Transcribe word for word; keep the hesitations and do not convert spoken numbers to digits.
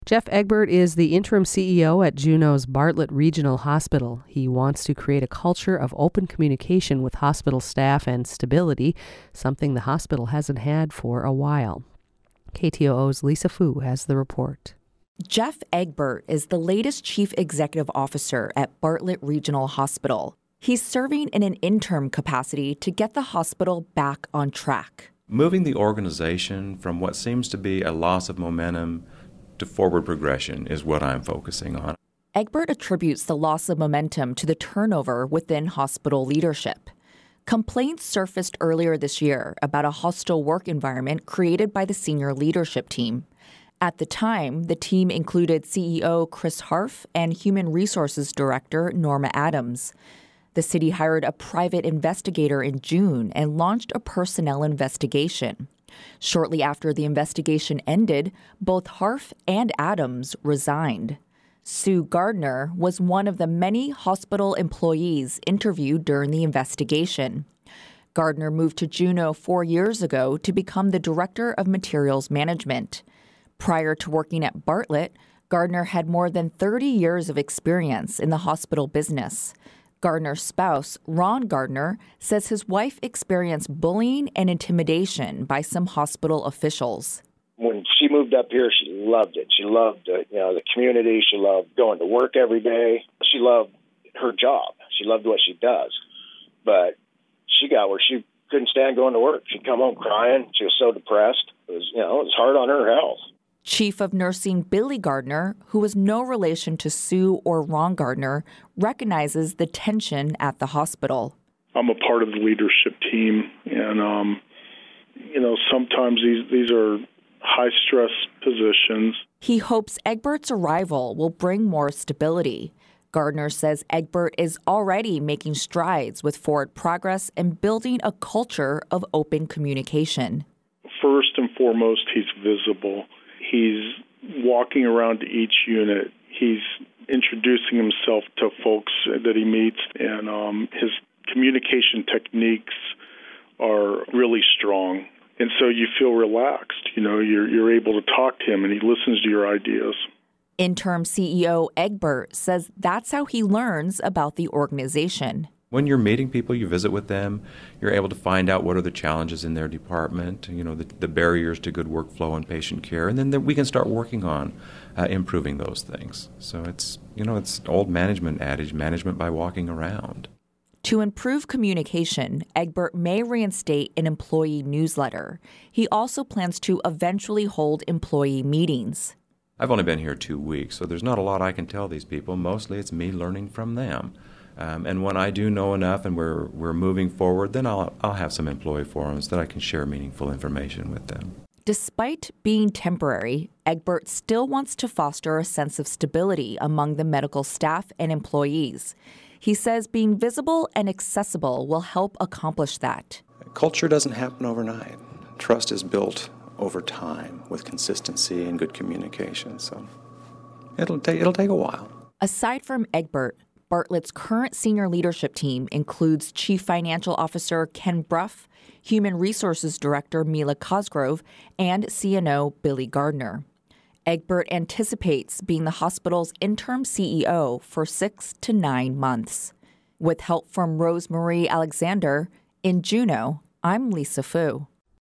Jeff Egbert is the interim C E O at Juneau's Bartlett Regional Hospital. He wants to create a culture of open communication with hospital staff and stability, something the hospital hasn't had for a while. K T O O's Lisa Fu has the report. Jeff Egbert is the latest chief executive officer at Bartlett Regional Hospital. He's serving in an interim capacity to get the hospital back on track. Moving the organization from what seems to be a loss of momentum to forward progression is what I'm focusing on. Egbert attributes the loss of momentum to the turnover within hospital leadership. Complaints surfaced earlier this year about a hostile work environment created by the senior leadership team. At the time, the team included C E O Chris Harf and Human Resources Director Norma Adams. The city hired a private investigator in June and launched a personnel investigation. Shortly after the investigation ended, both Harf and Adams resigned. Sue Gardner was one of the many hospital employees interviewed during the investigation. Gardner moved to Juneau four years ago to become the Director of Materials Management. Prior to working at Bartlett, Gardner had more than thirty years of experience in the hospital business. Gardner's spouse, Ron Gardner, says his wife experienced bullying and intimidation by some hospital officials. When she moved up here, she loved it. She loved uh, you know, the community. She loved going to work every day. She loved her job. She loved what she does. But she got where she couldn't stand going to work. She'd come home crying. She was so depressed. It was, you know, it was hard on her health. Chief of Nursing Billy Gardner, who was no relation to Sue or Ron Gardner, recognizes the tension at the hospital. I'm a part of the leadership team, and, um, you know, sometimes these, these are high-stress positions. He hopes Egbert's arrival will bring more stability. Gardner says Egbert is already making strides with forward progress and building a culture of open communication. First and foremost, he's visible. He's walking around to each unit. He's introducing himself to folks that he meets, and um, his communication techniques are really strong. And so you feel relaxed. You know, you're, you're able to talk to him, and he listens to your ideas. Interim C E O Egbert says that's how he learns about the organization. When you're meeting people, you visit with them, you're able to find out what are the challenges in their department, you know, the, the barriers to good workflow and patient care, and then the, we can start working on uh, improving those things. So it's, you know, it's old management adage, management by walking around. To improve communication, Egbert may reinstate an employee newsletter. He also plans to eventually hold employee meetings. I've only been here two weeks, so there's not a lot I can tell these people. Mostly it's me learning from them. Um, and when I do know enough and we're we're moving forward, then I'll I'll have some employee forums that I can share meaningful information with them. Despite being temporary, Egbert still wants to foster a sense of stability among the medical staff and employees. He says being visible and accessible will help accomplish that. Culture doesn't happen overnight. Trust is built over time with consistency and good communication. So it'll take it'll take a while. Aside from Egbert, Bartlett's current senior leadership team includes Chief Financial Officer Ken Bruff, Human Resources Director Mila Cosgrove, and C N O Billy Gardner. Egbert anticipates being the hospital's interim C E O for six to nine months. With help from Rose Marie Alexander, in Juneau, I'm Lisa Fu.